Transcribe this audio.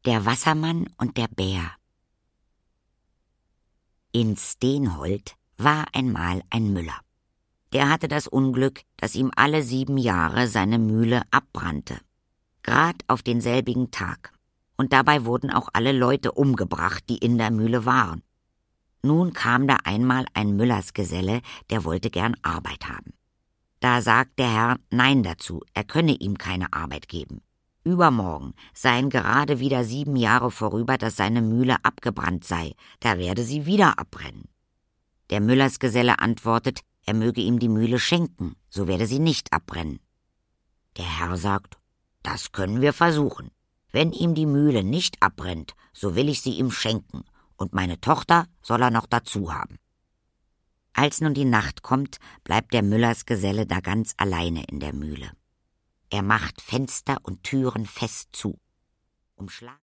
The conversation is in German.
Der Wassermann und der Bär. In Steenhold war einmal ein Müller. Der hatte das Unglück, dass ihm alle 7 Jahre seine Mühle abbrannte. Grad auf denselbigen Tag. Und dabei wurden auch alle Leute umgebracht, die in der Mühle waren. Nun kam da einmal ein Müllersgeselle, der wollte gern Arbeit haben. Da sagt der Herr Nein dazu, er könne ihm keine Arbeit geben. Übermorgen seien gerade wieder 7 Jahre vorüber, dass seine Mühle abgebrannt sei, da werde sie wieder abbrennen. Der Müllersgeselle antwortet, er möge ihm die Mühle schenken, so werde sie nicht abbrennen. Der Herr sagt, das können wir versuchen. Wenn ihm die Mühle nicht abbrennt, so will ich sie ihm schenken, und meine Tochter soll er noch dazu haben. Als nun die Nacht kommt, bleibt der Müllersgeselle da ganz alleine in der Mühle. Er macht Fenster und Türen fest zu.